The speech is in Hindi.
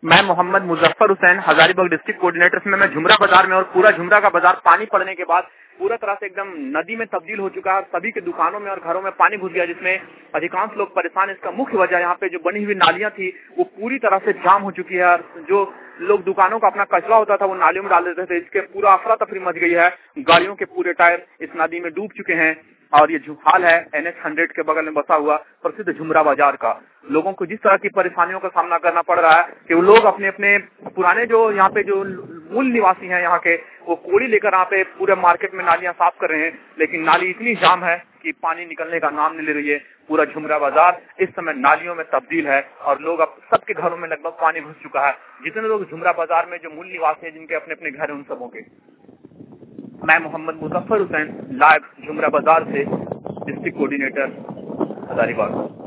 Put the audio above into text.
मैं मोहम्मद मुजफ्फर हुसैन, हजारीबाग डिस्ट्रिक्ट कोऑर्डिनेटर में मैं झुमरा बाजार में, और पूरा झुमरा का बाजार पानी पड़ने के बाद पूरा तरह से एकदम नदी में तब्दील हो चुका है। सभी के दुकानों में और घरों में पानी घुस गया, जिसमें अधिकांश लोग परेशान। इसका मुख्य वजह यहाँ पे जो बनी हुई नालियां थी वो पूरी तरह से जाम हो चुकी है। जो लोग दुकानों का अपना कचरा होता था वो नालियों में डाल देते थे। इसके पूरा अफरा तफरी मच गई है। गाड़ियों के पूरे टायर इस नदी में डूब चुके हैं। और ये हाल है NH 100 के बगल में बसा हुआ प्रसिद्ध झुमरा बाजार का। लोगों को जिस तरह की परेशानियों का सामना करना पड़ रहा है कि वो लोग अपने अपने पुराने जो यहाँ पे जो मूल निवासी हैं यहाँ के, वो कोड़ी लेकर यहाँ पे पूरे मार्केट में नालियां साफ कर रहे हैं, लेकिन नाली इतनी जाम है कि पानी निकलने का नाम नहीं ले रही है। पूरा झुमरा बाजार इस समय नालियों में तब्दील है और लोग अब सबके घरों में लगभग पानी घुस चुका है। जितने लोग झुमरा बाजार में जो मूल निवासी हैं, जिनके अपने अपने घर हैं, उन सबों के। मैं मोहम्मद मुजफ्फर हुसैन, लाइव झुमरा बाजार से, डिस्ट्रिक्ट कोऑर्डिनेटर हजारीबाग।